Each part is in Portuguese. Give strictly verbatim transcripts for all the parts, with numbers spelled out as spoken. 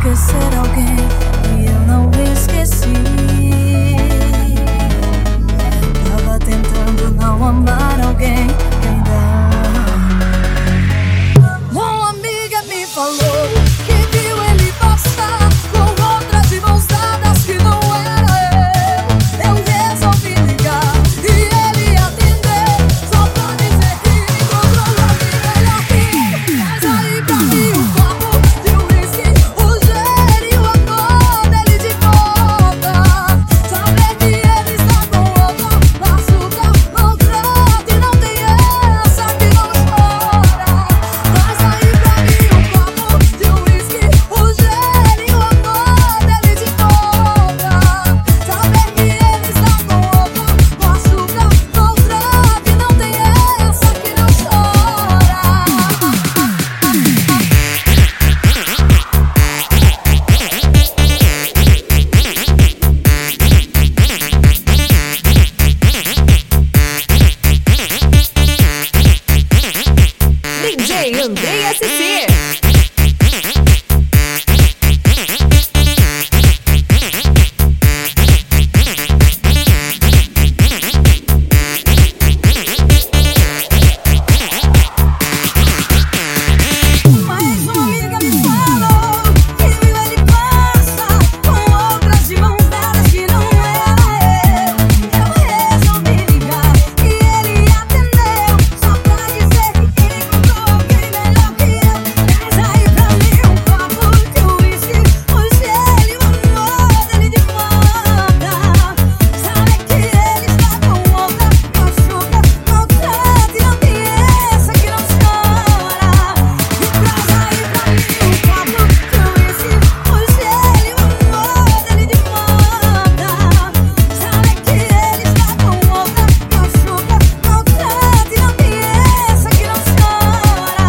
esquecer alguém e eu não esqueci. Tava tentando não amar alguém que ainda amo. Uma amiga me falou que viu ele passar com outra de mãos dadas que não era eu. Eu resolvi ligar e ele atendeu, só pra dizer que encontrou alguém melhor que eu. Mas aí pra mim o copo de uísque, o gelo e o amor dele de volta. Saber que ele está com outra, machuca, maltrata e não tem essa que não chora. Mas aí pra mim o copo de uísque, o gelo e o amor dele de volta. Saber que ele está com outra, machuca, maltrata e não tem essa que não chora. D J Andrei S C. Mas uma amiga me falou que viu ele passar com outras de mãos dadas que não era eu. Eu resolvi ligar e ele atendeu, só pra dizer que encontrou alguém melhor que eu. Mas aí pra mim um copo de uísque, o gelo e o amor dele de volta. Sabe que ele está com outra, machuca, maltrata e não tem essa que não chora. E traz aí pra mim um copo de uísque, o gelo e o amor dele de volta. Sabe que ele está com outra, machuca, maltrata e não tem essa que não chora.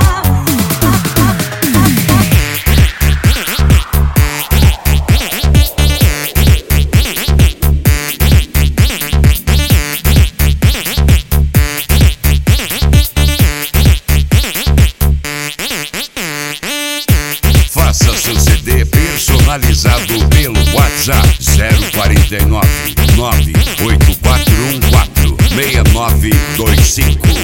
Faça seu C D personalizado pelo WhatsApp zero quarenta e nove, nove oito quatro um quatro, seis nove dois cinco.